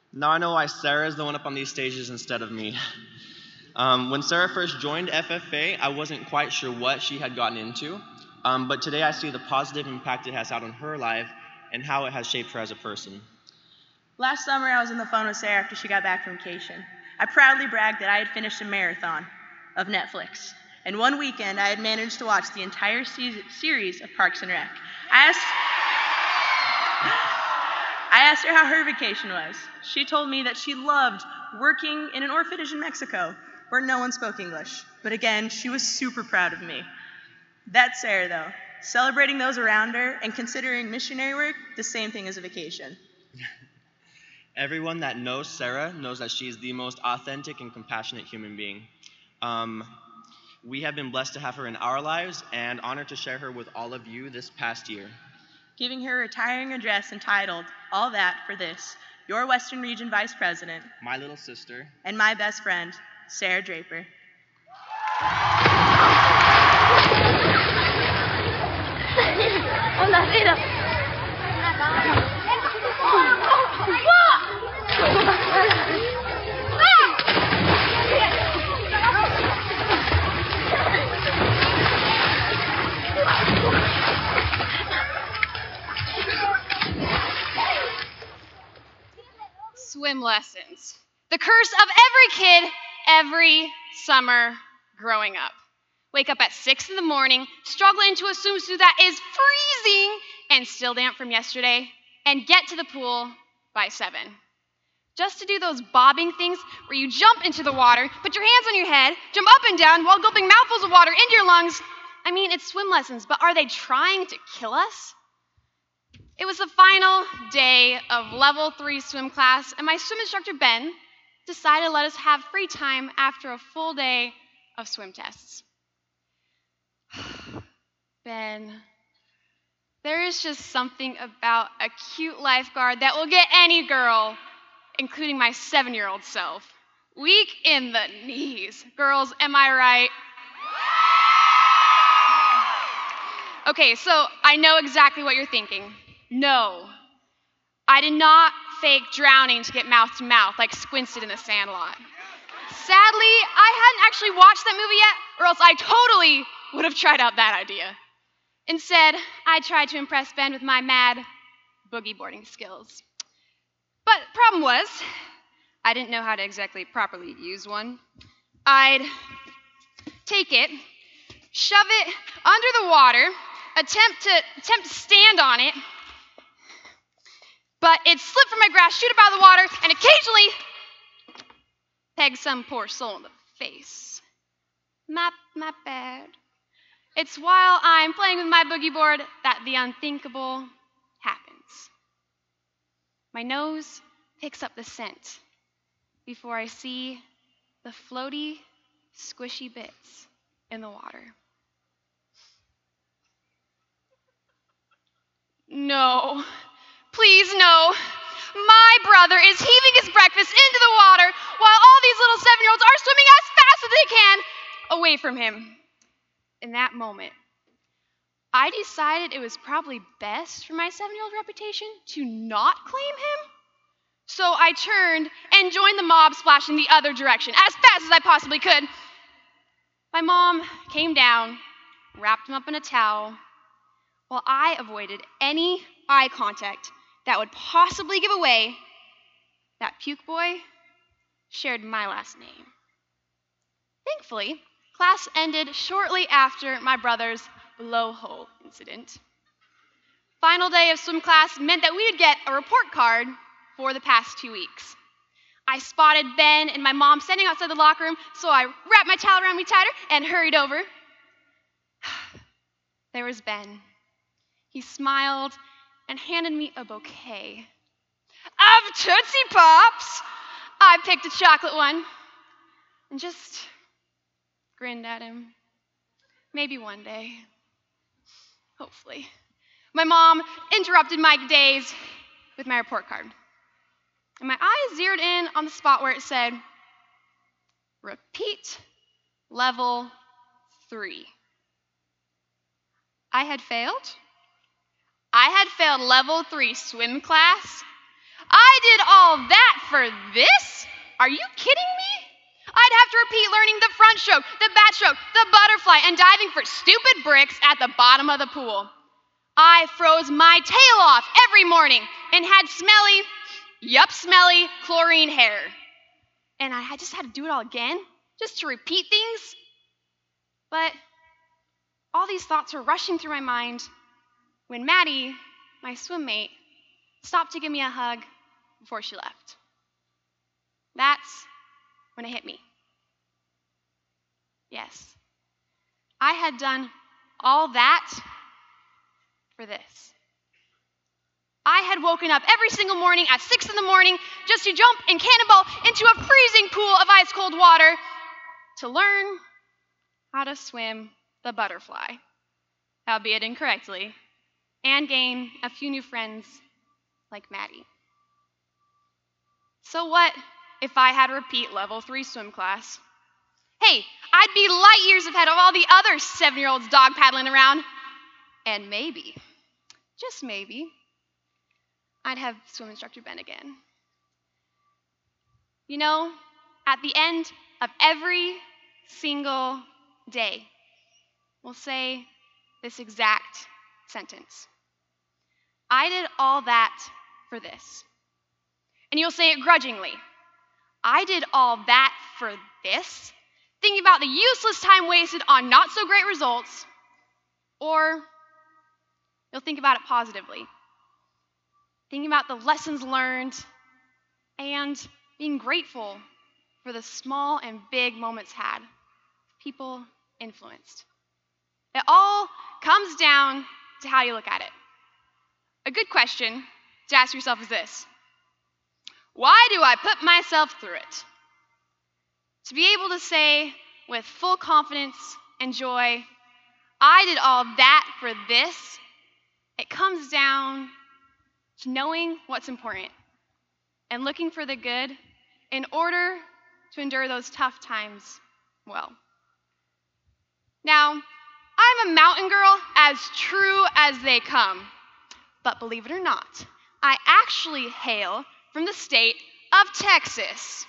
Now I know why Sarah is the one up on these stages instead of me. When Sarah first joined FFA, I wasn't quite sure what she had gotten into, but today I see the positive impact it has had on her life and how it has shaped her as a person. Last summer, I was on the phone with Sarah after she got back from vacation. I proudly bragged that I had finished a marathon of Netflix. And one weekend, I had managed to watch the entire series of Parks and Rec. I asked her how her vacation was. She told me that she loved working in an orphanage in Mexico where no one spoke English. But again, she was super proud of me. That's Sarah, though. Celebrating those around her and considering missionary work the same thing as a vacation. Everyone that knows Sarah knows that she is the most authentic and compassionate human being. We have been blessed to have her in our lives and honored to share her with all of you this past year. Giving her a retiring address entitled, All That for This, your Western Region Vice President, my little sister, and my best friend, Sarah Draper. Swim lessons. The curse of every kid every summer growing up. Wake up at 6 in the morning, struggle into a swimsuit that is freezing and still damp from yesterday, and get to the pool by 7. Just to do those bobbing things where you jump into the water, put your hands on your head, jump up and down while gulping mouthfuls of water into your lungs. I mean, it's swim lessons, but are they trying to kill us? It was the final day of level 3 swim class, and my swim instructor, Ben, decided to let us have free time after a full day of swim tests. Ben, there is just something about a cute lifeguard that will get any girl, including my 7-year-old self, weak in the knees. Girls, am I right? Okay, so I know exactly what you're thinking. No, I did not fake drowning to get mouth to mouth like Squints did in The Sandlot. Sadly, I hadn't actually watched that movie yet, or else I totally would have tried out that idea. Instead, I tried to impress Ben with my mad boogie boarding skills. But the problem was, I didn't know how to exactly properly use one. I'd take it, shove it under the water, attempt to stand on it, but it'd slip from my grasp, shoot up out of the water, and occasionally peg some poor soul in the face. My bad. It's while I'm playing with my boogie board that the unthinkable happens. My nose picks up the scent before I see the floaty, squishy bits in the water. No, please no. My brother is heaving his breakfast into the water while all these little 7-year-olds are swimming as fast as they can away from him. In that moment, I decided it was probably best for my 7-year-old reputation to not claim him. So I turned and joined the mob splashing the other direction as fast as I possibly could. My mom came down, wrapped him up in a towel, while I avoided any eye contact that would possibly give away that puke boy shared my last name. Thankfully, class ended shortly after my brother's blowhole incident. Final day of swim class meant that we would get a report card for the past 2 weeks. I spotted Ben and my mom standing outside the locker room, so I wrapped my towel around me tighter and hurried over. There was Ben. He smiled and handed me a bouquet of Tootsie Pops. I picked a chocolate one and just grinned at him. Maybe one day. Hopefully. My mom interrupted my days with my report card. And my eyes zeroed in on the spot where it said, repeat level 3. I had failed level 3 swim class. I did all that for this? Are you kidding me? I'd have to repeat learning the front stroke, the backstroke, the butterfly, and diving for stupid bricks at the bottom of the pool. I froze my tail off every morning and had smelly chlorine hair. And I just had to do it all again, just to repeat things. But all these thoughts were rushing through my mind when Maddie, my swim mate, stopped to give me a hug before she left. That's when it hit me. Yes, I had done all that for this. I had woken up every single morning at 6 a.m. just to jump and cannonball into a freezing pool of ice cold water to learn how to swim the butterfly, albeit incorrectly, and gain a few new friends like Maddie. So what if I had to repeat level 3 swim class? Hey, I'd be light years ahead of all the other 7-year-olds dog paddling around. And maybe, just maybe, I'd have swim instructor Ben again. You know, at the end of every single day, we'll say this exact sentence. I did all that for this. And you'll say it grudgingly. I did all that for this, thinking about the useless time wasted on not so great results. Or you'll think about it positively, thinking about the lessons learned and being grateful for the small and big moments had, people influenced. It all comes down to how you look at it. A good question to ask yourself is this: why do I put myself through it? To be able to say with full confidence and joy, I did all that for this, it comes down to knowing what's important and looking for the good in order to endure those tough times well. Now, I'm a mountain girl as true as they come, but believe it or not, I actually hail from the state of Texas.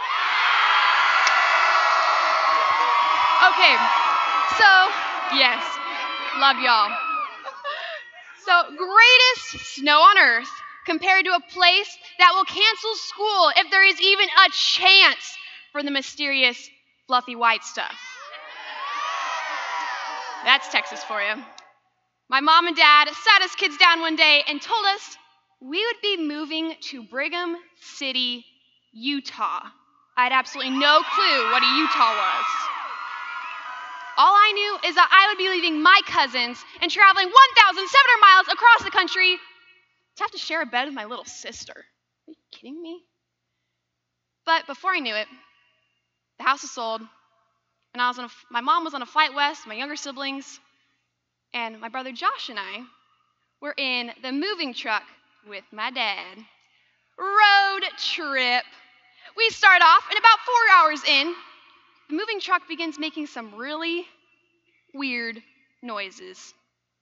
Okay, so yes, love y'all. So, greatest snow on earth compared to a place that will cancel school if there is even a chance for the mysterious fluffy white stuff. That's Texas for you. My mom and dad sat us kids down one day and told us we would be moving to Brigham City, Utah. I had absolutely no clue what a Utah was. All I knew is that I would be leaving my cousins and traveling 1,700 miles across the country to have to share a bed with my little sister. Are you kidding me? But before I knew it, the house was sold, and my mom was on a flight west, my younger siblings, and my brother Josh and I were in the moving truck with my dad. Road trip. We start off, and about 4 hours in, the moving truck begins making some really weird noises.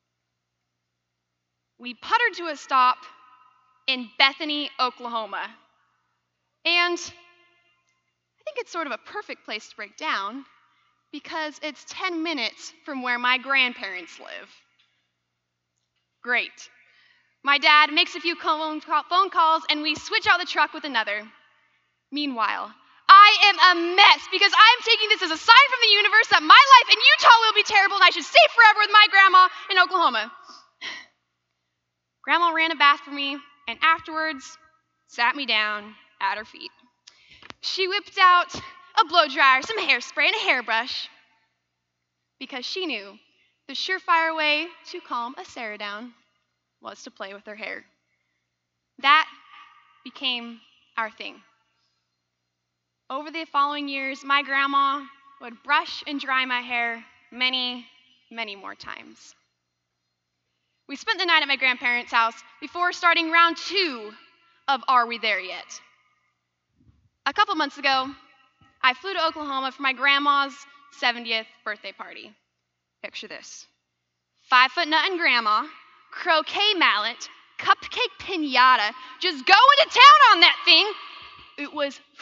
We puttered to a stop in Bethany, Oklahoma. And I think it's sort of a perfect place to break down because it's 10 minutes from where my grandparents live. Great. My dad makes a few phone calls and we switch out the truck with another. Meanwhile, I am a mess because I'm taking this as a sign from the universe that my life in Utah will be terrible and I should stay forever with my grandma in Oklahoma. Grandma ran a bath for me and afterwards sat me down at her feet. She whipped out a blow dryer, some hairspray, and a hairbrush because she knew the surefire way to calm a Sarah down was to play with her hair. That became our thing. Over the following years, my grandma would brush and dry my hair many, many more times. We spent the night at my grandparents' house before starting round 2 of Are We There Yet? A couple months ago, I flew to Oklahoma for my grandma's 70th birthday party. Picture this: 5-foot nut and grandma, croquet mallet, cupcake pinata, just going to town on that thing.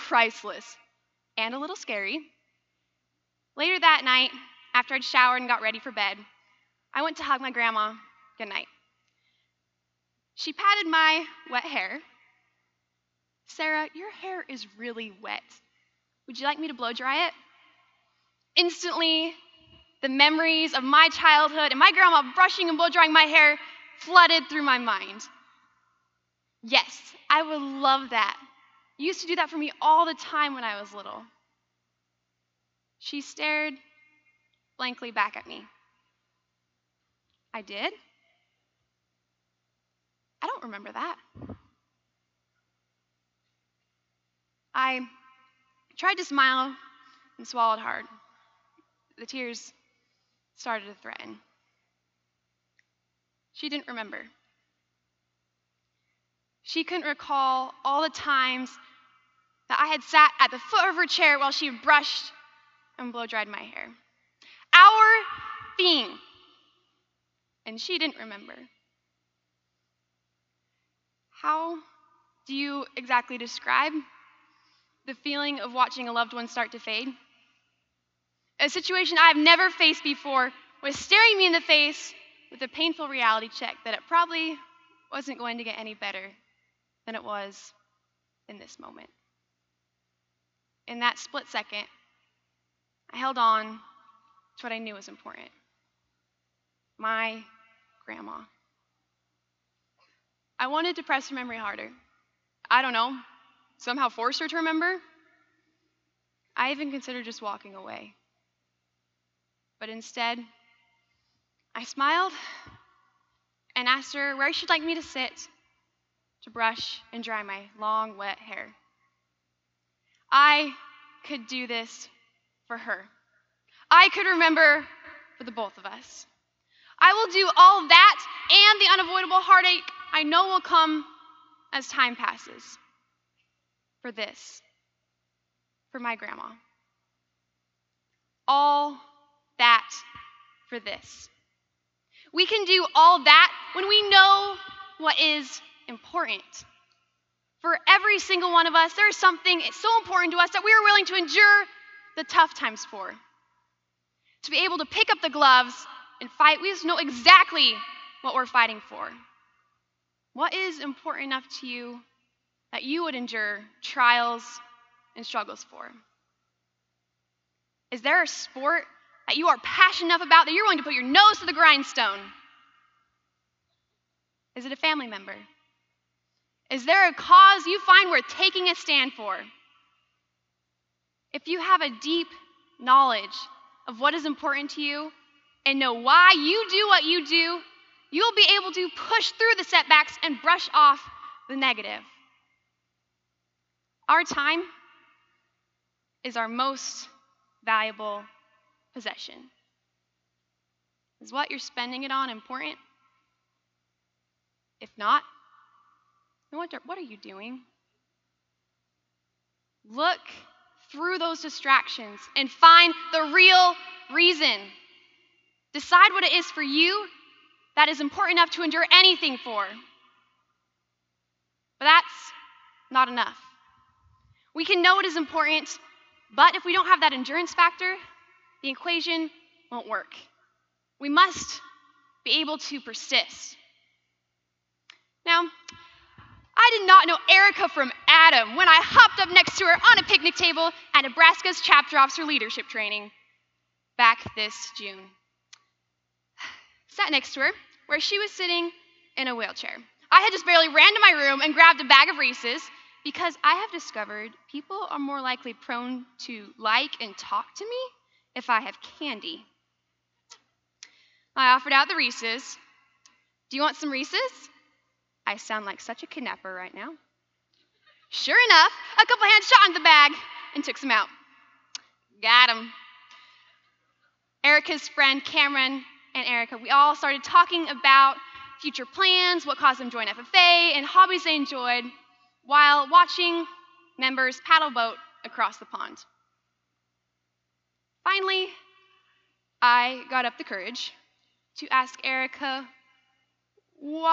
priceless and a little scary. Later that night, after I'd showered and got ready for bed, I went to hug my grandma goodnight. She patted my wet hair. "Sarah, your hair is really wet. Would you like me to blow dry it?" Instantly, the memories of my childhood and my grandma brushing and blow drying my hair flooded through my mind. Yes, I would love that. You used to do that for me all the time when I was little. She stared blankly back at me. "I did? I don't remember that." I tried to smile and swallowed hard. The tears started to threaten. She didn't remember. She couldn't recall all the times that I had sat at the foot of her chair while she brushed and blow dried my hair. Our thing. And she didn't remember. How do you exactly describe the feeling of watching a loved one start to fade? A situation I've never faced before was staring me in the face with a painful reality check that it probably wasn't going to get any better than it was in this moment. In that split second, I held on to what I knew was important. My grandma. I wanted to press her memory harder. I don't know, somehow force her to remember. I even considered just walking away. But instead, I smiled and asked her where she'd like me to sit to brush and dry my long, wet hair. I could do this for her. I could remember for the both of us. I will do all that and the unavoidable heartache I know will come as time passes. For this. For my grandma. All that for this. We can do all that when we know what is important. For every single one of us, there is something so important to us that we are willing to endure the tough times for. To be able to pick up the gloves and fight, we just know exactly what we're fighting for. What is important enough to you that you would endure trials and struggles for? Is there a sport that you are passionate enough about that you're willing to put your nose to the grindstone? Is it a family member? Is there a cause you find worth taking a stand for? If you have a deep knowledge of what is important to you and know why you do what you do, you'll be able to push through the setbacks and brush off the negative. Our time is our most valuable possession. Is what you're spending it on important? If not, then what are you doing? Look through those distractions and find the real reason. Decide what it is for you that is important enough to endure anything for. But that's not enough. We can know it is important, but if we don't have that endurance factor, the equation won't work. We must be able to persist. Now, I did not know Erica from Adam when I hopped up next to her on a picnic table at Nebraska's chapter officer leadership training back this June. Sat next to her where she was sitting in a wheelchair. I had just barely ran to my room and grabbed a bag of Reese's because I have discovered people are more likely prone to like and talk to me if I have candy. I offered out the Reese's. "Do you want some Reese's?" I sound like such a kidnapper right now. Sure enough, a couple hands shot into the bag and took some out. Got 'em. Erica's friend Cameron and Erica, we all started talking about future plans, what caused them to join FFA, and hobbies they enjoyed while watching members paddle boat across the pond. Finally, I got up the courage to ask Erica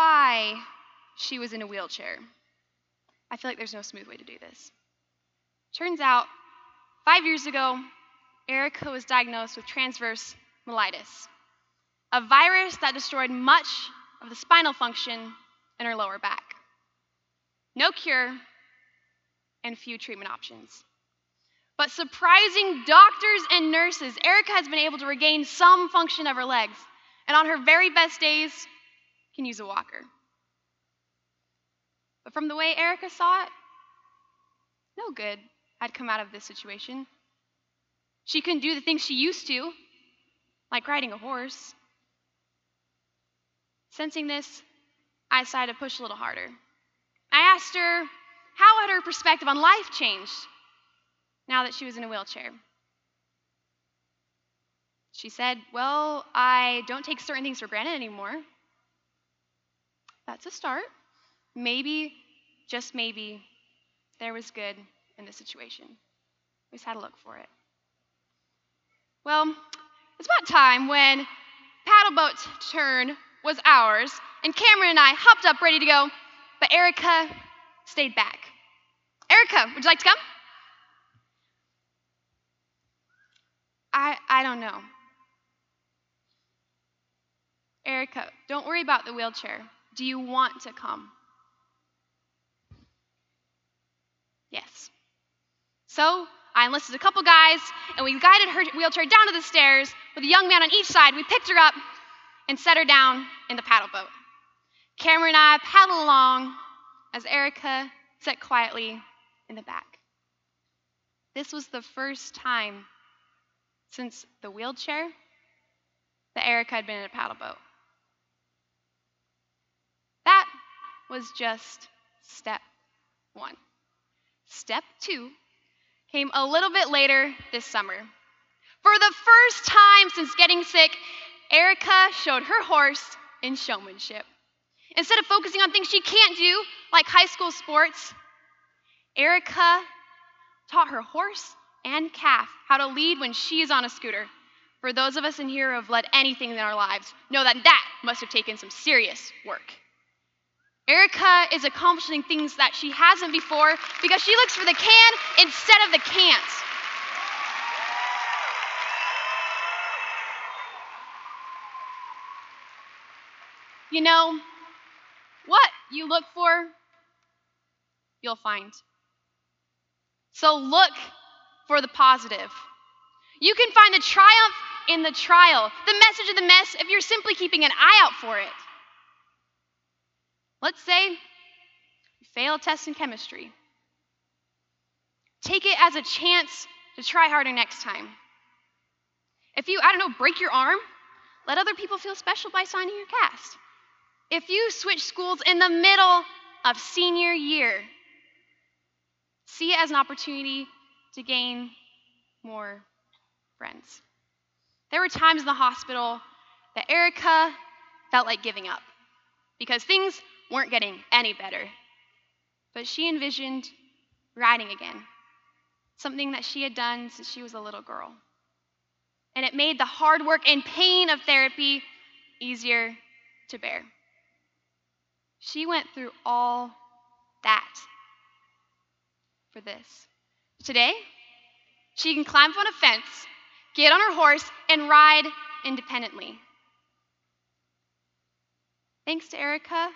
why she was in a wheelchair. I feel like there's no smooth way to do this. Turns out, 5 years ago, Erica was diagnosed with transverse myelitis, a virus that destroyed much of the spinal function in her lower back. No cure and few treatment options. But surprising doctors and nurses, Erica has been able to regain some function of her legs, and on her very best days, can use a walker. But from the way Erica saw it, no good had come out of this situation. She couldn't do the things she used to, like riding a horse. Sensing this, I decided to push a little harder. I asked her, how had her perspective on life changed now that she was in a wheelchair? She said, well, I don't take certain things for granted anymore. That's a start. Maybe, just maybe, there was good in the situation. We just had to look for it. Well, it's about time when paddle boat's turn was ours, and Cameron and I hopped up ready to go, but Erica stayed back. Erica, would you like to come? I don't know. Erica, don't worry about the wheelchair. Do you want to come? Yes. So I enlisted a couple guys, and we guided her wheelchair down to the stairs with a young man on each side. We picked her up and set her down in the paddle boat. Cameron and I paddled along as Erica sat quietly in the back. This was the first time since the wheelchair that Erica had been in a paddle boat. That was just step one. Step two came a little bit later this summer. For the first time since getting sick, Erica showed her horse in showmanship. Instead of focusing on things she can't do, like high school sports, Erica taught her horse and calf how to lead when she is on a scooter. For those of us in here who have led anything in our lives, know that that must have taken some serious work. Erica is accomplishing things that she hasn't before because she looks for the can instead of the can't. You know, what you look for, you'll find. So look for the positive. You can find the triumph in the trial, the message in the mess, if you're simply keeping an eye out for it. Let's say you fail a test in chemistry. Take it as a chance to try harder next time. If you, break your arm, let other people feel special by signing your cast. If you switch schools in the middle of senior year, see it as an opportunity to gain more friends. There were times in the hospital that Erica felt like giving up because things weren't getting any better. But she envisioned riding again, something that she had done since she was a little girl. And it made the hard work and pain of therapy easier to bear. She went through all that for this. Today, she can climb up on a fence, get on her horse, and ride independently. Thanks to Erica,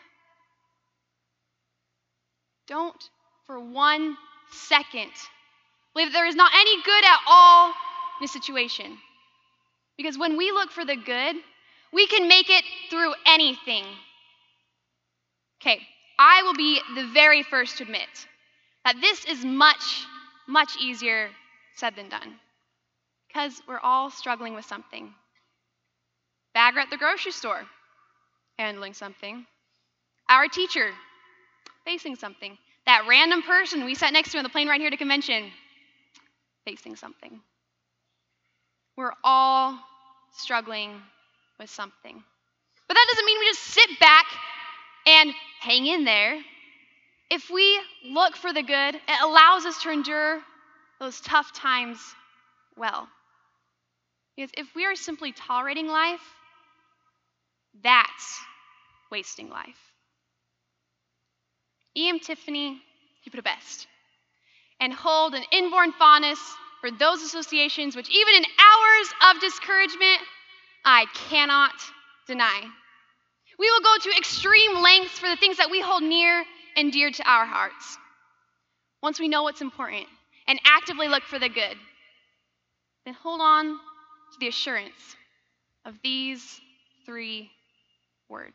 don't for 1 second believe that there is not any good at all in a situation. Because when we look for the good, we can make it through anything. Okay, I will be the very first to admit that this is much, much easier said than done. Because we're all struggling with something. Bagger at the grocery store, handling something. Our teacher, facing something. That random person we sat next to on the plane right here to convention, facing something. We're all struggling with something. But that doesn't mean we just sit back and hang in there. If we look for the good, it allows us to endure those tough times well. Because if we are simply tolerating life, that's wasting life. E.M. Tiffany, he put it best. and hold an inborn fondness for those associations which, even in hours of discouragement, I cannot deny. We will go to extreme lengths for the things that we hold near and dear to our hearts. Once we know what's important and actively look for the good, then hold on to the assurance of these 3 words.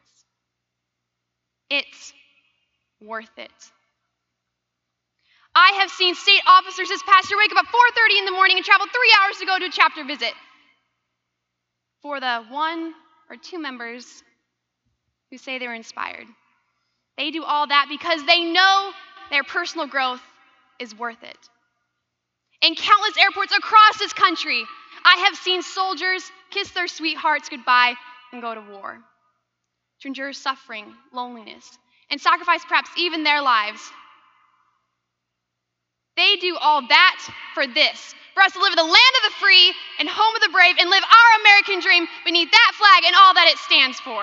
It's worth it. I have seen state officers this past year wake up at 4:30 in the morning and travel 3 hours to go to a chapter visit. For the 1 or 2 members who say they were inspired, they do all that because they know their personal growth is worth it. In countless airports across this country, I have seen soldiers kiss their sweethearts goodbye and go to war, to endure suffering, loneliness, and sacrifice perhaps even their lives. They do all that for this, for us to live in the land of the free and home of the brave and live our American dream beneath that flag and all that it stands for.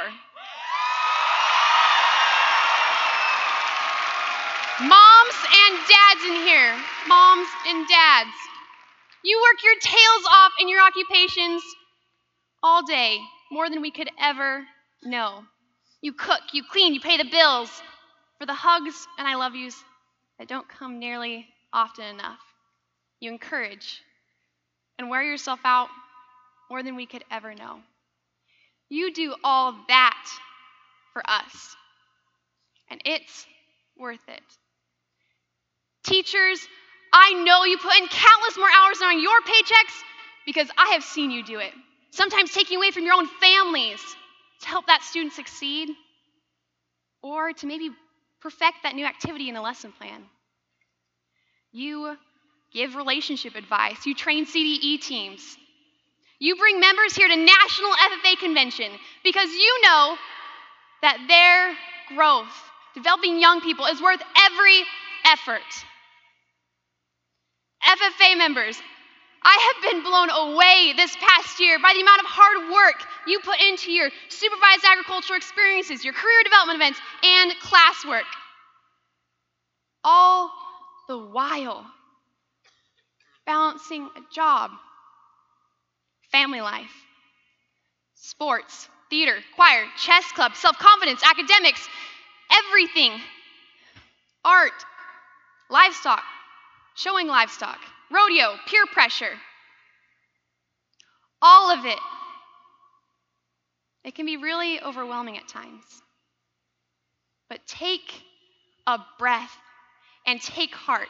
Moms and dads in here, moms and dads, you work your tails off in your occupations all day, more than we could ever know. You cook, you clean, you pay the bills for the hugs and I love yous that don't come nearly often enough. You encourage and wear yourself out more than we could ever know. You do all that for us, and it's worth it. Teachers, I know you put in countless more hours on your paychecks because I have seen you do it. Sometimes taking away from your own families to help that student succeed, or to maybe perfect that new activity in the lesson plan. You give relationship advice. You train CDE teams. You bring members here to National FFA Convention because you know that their growth, developing young people, is worth every effort. FFA members, I have been blown away this past year by the amount of hard work you put into your supervised agricultural experiences, your career development events, and classwork. All the while balancing a job, family life, sports, theater, choir, chess club, self-confidence, academics, everything, art, livestock, showing livestock, rodeo, peer pressure, all of it. It can be really overwhelming at times. But take a breath and take heart.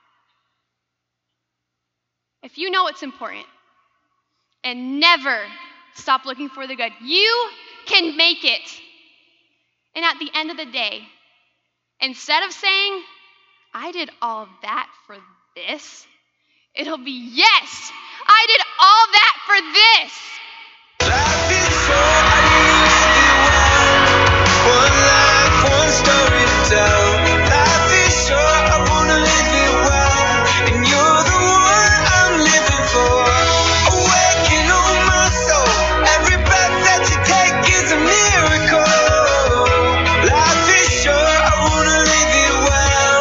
If you know it's important, and never stop looking for the good, you can make it. And at the end of the day, instead of saying, I did all of that for this, it'll be, yes, I did all that for this. Life is short, I used to be one life, one story to tell. Life is short, I wanna live it well, and you're the one I'm living for. Awaken on my soul, every breath that you take is a miracle. Life is short, I wanna live it well,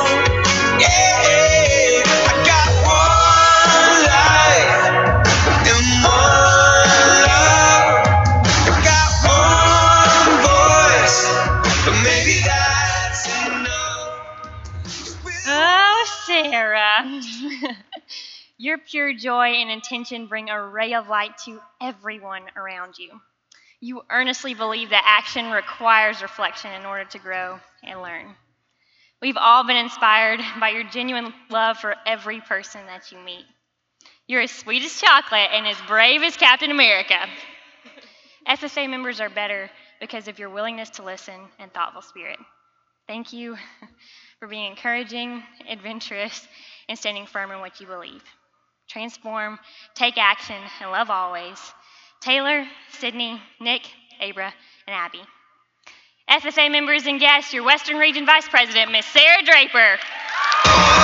yeah. I got one life and one love. I got one voice, but maybe that's enough. Oh, Sarah. Your pure joy and intention bring a ray of light to everyone around you. You earnestly believe that action requires reflection in order to grow and learn. We've all been inspired by your genuine love for every person that you meet. You're as sweet as chocolate and as brave as Captain America. FFA members are better because of your willingness to listen and thoughtful spirit. Thank you for being encouraging, adventurous, and standing firm in what you believe. Transform, take action, and love always. Taylor, Sydney, Nick, Abra, and Abby. FFA members and guests, your Western Region Vice President, Miss Sarah Draper.